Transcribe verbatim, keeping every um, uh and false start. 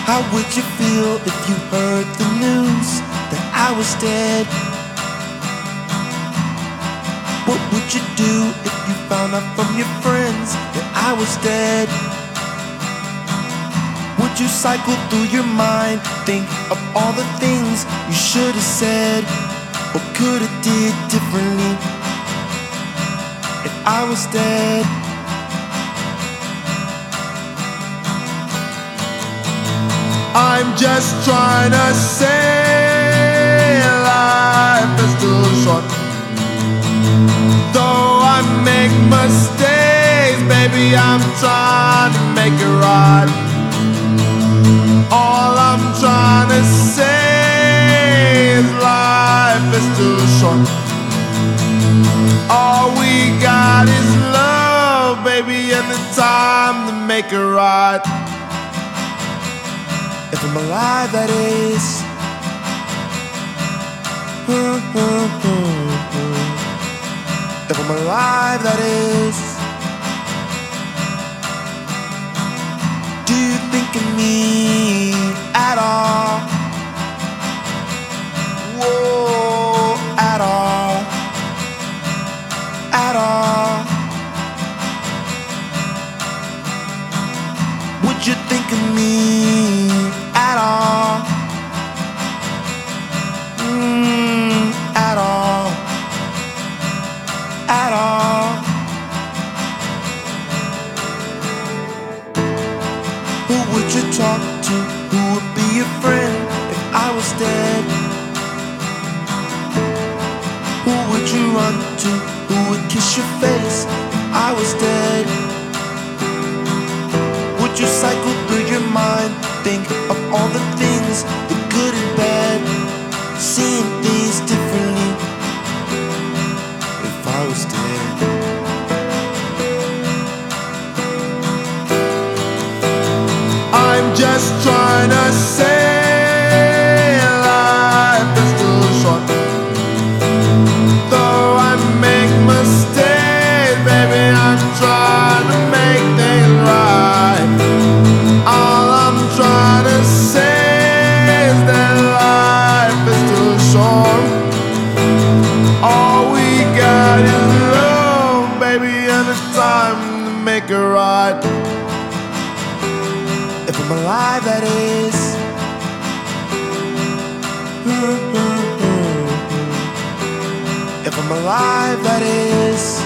How would you feel if you heard the news that I was dead? What would you do if you found out from your friends that I was dead? Would you cycle through your mind, think of all the things you should have said or could have did differently if I was dead? I'm just trying to say life is too short. Though I make mistakes, baby, I'm trying to make it right. All I'm trying to say is life is too short. All we got is love, baby, and the time to make it right. If I'm alive, that is. If I'm alive, that is. Do you think of me at all? Whoa, at all. At all. Would you think of me at all? Mm, at all. At all. Who would you talk to? Who would be your friend if I was dead? Who would you run to? Who would kiss your face if I was dead? Would you cycle through your mind, think of all the things, the good and bad, seeing things differently if I was dead? I'm just trying to say life is too short. Though I make mistakes, baby, I'm trying to make things right. All I'm trying to say is that life is too short. All we got is love, baby, and it's time to make it right. If I'm alive, that is. If I'm alive, that is.